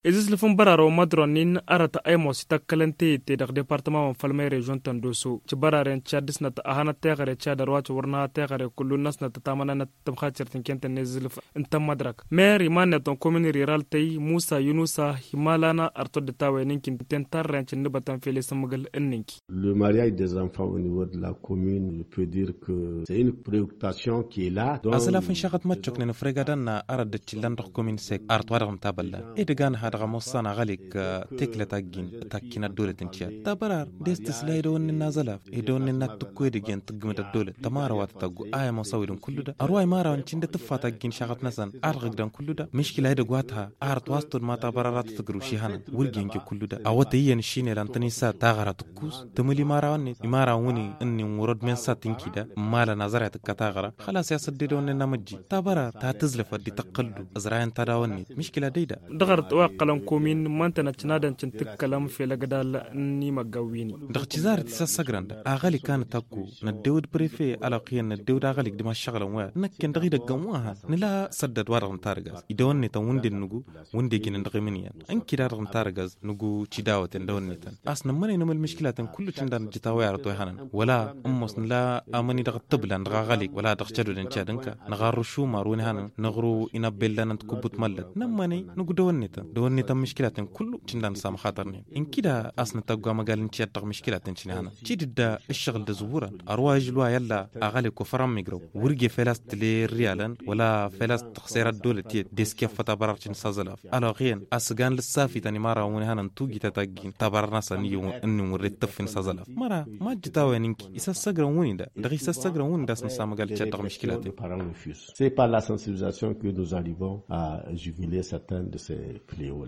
Ezis lifin bararo madronin arata aimos ta kalante te da departement of falmai region tandoso ci bararen chadis na ta ahana tegare chadar wace warna tegare kullu nas na ta tamana na tabkha certin kenta ne zilf inta madrak maire imane ton commune rural tay Musa Yunusa himalana arto de tawe ninkin tentar rancin ne batan fele samagal ninki. Le mariage des enfants au niveau de la commune, je peux dire que c'est une préoccupation qui est là. Asala fin shagat matchok ne fregadan na arad de chilan commune sek art waram taballa e de gan hada mossana galik tekla tagin takina dole tincha tabarar destis laydo on nazala e don na tukko de gen tugmata dole tamara wat tagu aya mosawidun kulluda arway mara on cinda tafata gin shagat nasan argdan kulluda mishkila de gwata art wastul mata bararat tugru shihana wurgen ke kulluda awata yen shine lantani sa tagara tukus tamuli mara on imara woni inni murad men satinki da mala nazara takatagara khalas ya saddido on namji tabara ta tazlafa di taqallu azrayan tadawani mishkila deida dagar waqalan komin mantana cinadan cintik kalam fela gadal ni magawini dag cizar tisa sagranda agali kan takku na dawd prefe ala qiyan na dawd agali dima shaglan wa nakken dagi da gamwaha nila saddad waran targas idon ne tan wundin nugu wunde ginin dagi miniyan an kidar ran targas nugu cidawaten dawon ne tan asna mane namal mishkilatan kullu cindan jitawa yarto hanan wala ummos nila amani dag tablan dagali wala dag chadu den chadanka nagaru shuma runi hanan nagru ina bellanan kubut mallat namani nugu dawon ne tan mishkilatin kullu cindan sam khatarni in kida asna tagwa magalin ciyat mishkilatin cinana cidda الشغل دزورا أرواج لوا يلا أغالي كفرام ميجرو ورجي فلاس تلي ريالا ولا فلاس تخسير الدولة تي ديسكيف فتبررتين سازلاف ألا غين أسجان للسافي تاني مرة ونهانا نتوجي تتاجين تبررنا سنيو إنه مريت تفين سازلاف مرة ما جتاوي نينكي إسا السجرا وين ده دغي إسا السجرا وين ده سنسا مقال تشدق مشكلاتي. C'est par la sensibilisation que nous arrivons à juguler certains de ces fléaux.